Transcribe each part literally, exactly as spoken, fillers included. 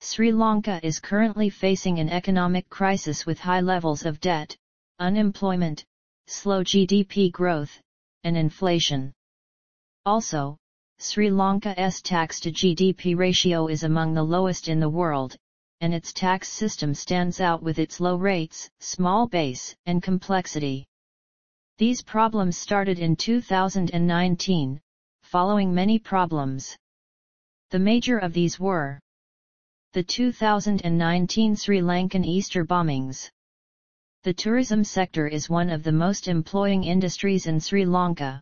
Sri Lanka is currently facing an economic crisis with high levels of debt, unemployment, slow G D P growth, and inflation. Also, Sri Lanka's tax to G D P ratio is among the lowest in the world, and its tax system stands out with its low rates, small base, and complexity. These problems started in two thousand nineteen, following many problems. The major of these were the two thousand nineteen Sri Lankan Easter bombings. The tourism sector is one of the most employing industries in Sri Lanka.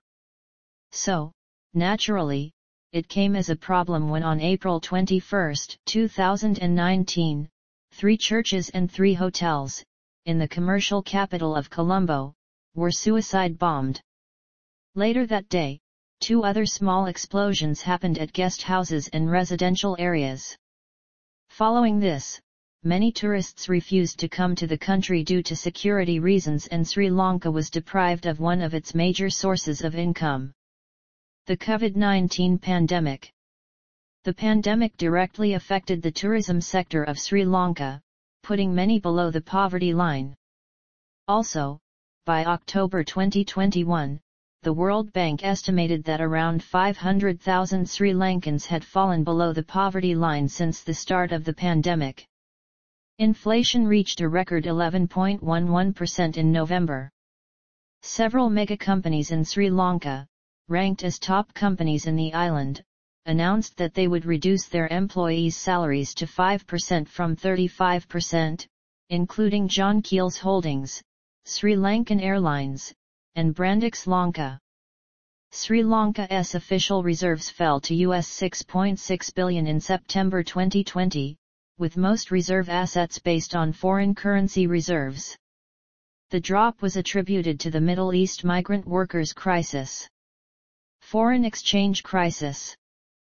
So, naturally, it came as a problem when on April twenty-first, two thousand nineteen, three churches and three hotels, in the commercial capital of Colombo, were suicide bombed. Later that day, two other small explosions happened at guest houses and residential areas. Following this, many tourists refused to come to the country due to security reasons, and Sri Lanka was deprived of one of its major sources of income. The COVID nineteen pandemic. The pandemic directly affected the tourism sector of Sri Lanka, putting many below the poverty line. Also, by October twenty twenty-one, the World Bank estimated that around five hundred thousand Sri Lankans had fallen below the poverty line since the start of the pandemic. Inflation reached a record eleven point one one percent in November. Several mega companies in Sri Lanka, ranked as top companies in the island, announced that they would reduce their employees' salaries to five percent from thirty-five percent, including John Keel's Holdings, Sri Lankan Airlines, and Brandix Lanka. Sri Lanka's official reserves fell to U S six point six billion dollars in September twenty twenty, with most reserve assets based on foreign currency reserves. The drop was attributed to the Middle East migrant workers crisis. Foreign exchange crisis.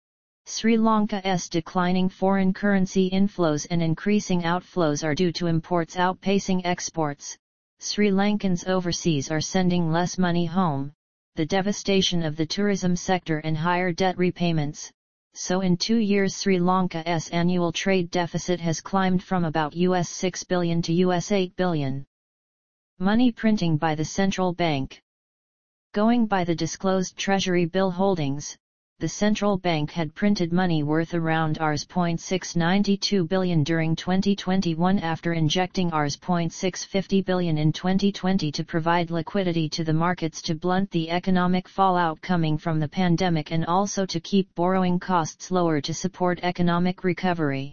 Sri Lanka's declining foreign currency inflows and increasing outflows are due to imports outpacing exports. Sri Lankans overseas are sending less money home, the devastation of the tourism sector and higher debt repayments. So in two years Sri Lanka's annual trade deficit has climbed from about U S six billion dollars to U S eight billion dollars. Money printing by the central bank. Going by the disclosed Treasury bill holdings, the central bank had printed money worth around R S six point nine two billion dollars during twenty twenty-one after injecting R S six point five zero billion dollars in twenty twenty to provide liquidity to the markets to blunt the economic fallout coming from the pandemic and also to keep borrowing costs lower to support economic recovery.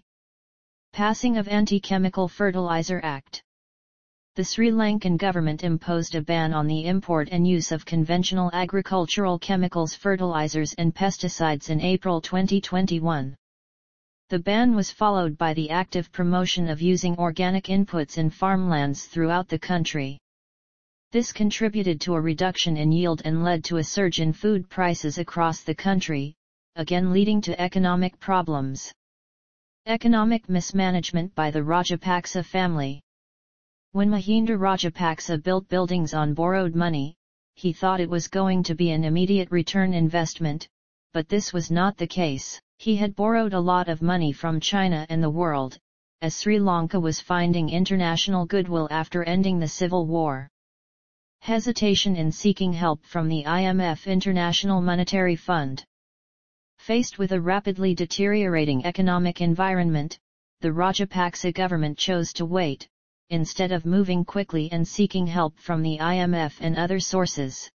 Passing of Anti-Chemical Fertilizer Act. The Sri Lankan government imposed a ban on the import and use of conventional agricultural chemicals, fertilizers and pesticides in April twenty twenty-one. The ban was followed by the active promotion of using organic inputs in farmlands throughout the country. This contributed to a reduction in yield and led to a surge in food prices across the country, again leading to economic problems. Economic mismanagement by the Rajapaksa family. When Mahinda Rajapaksa built buildings on borrowed money, he thought it was going to be an immediate return investment, but this was not the case. He had borrowed a lot of money from China and the world, as Sri Lanka was finding international goodwill after ending the civil war. Hesitation in seeking help from the I M F International Monetary Fund. Faced with a rapidly deteriorating economic environment, the Rajapaksa government chose to wait, instead of moving quickly and seeking help from the I M F and other sources.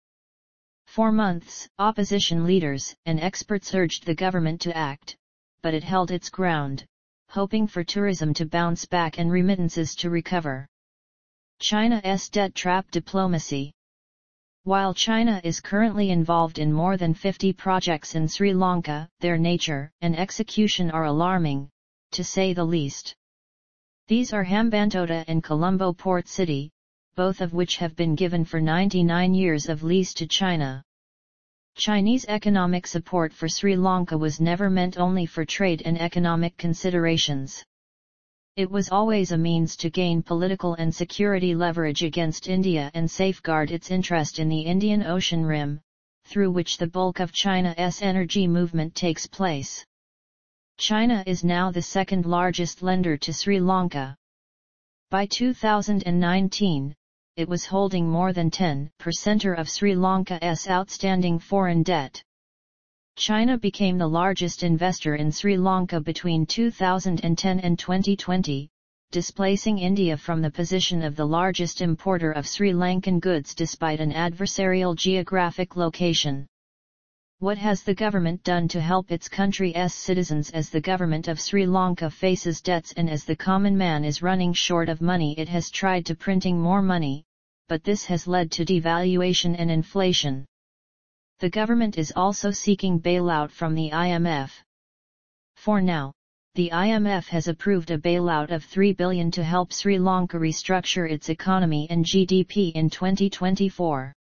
For months, opposition leaders and experts urged the government to act, but it held its ground, hoping for tourism to bounce back and remittances to recover. China's debt trap diplomacy. While China is currently involved in more than fifty projects in Sri Lanka, their nature and execution are alarming, to say the least. These are Hambantota and Colombo Port City, both of which have been given for ninety-nine years of lease to China. Chinese economic support for Sri Lanka was never meant only for trade and economic considerations. It was always a means to gain political and security leverage against India and safeguard its interest in the Indian Ocean Rim, through which the bulk of China's energy movement takes place. China is now the second largest lender to Sri Lanka. By two thousand nineteen, it was holding more than ten percent of Sri Lanka's outstanding foreign debt. China became the largest investor in Sri Lanka between two thousand ten and twenty twenty, displacing India from the position of the largest importer of Sri Lankan goods despite an adversarial geographic location. What has the government done to help its country's citizens as the government of Sri Lanka faces debts and as the common man is running short of money? It has tried to printing more money, but this has led to devaluation and inflation. The government is also seeking bailout from the I M F. For now, the I M F has approved a bailout of three billion dollars to help Sri Lanka restructure its economy and G D P in twenty twenty-four.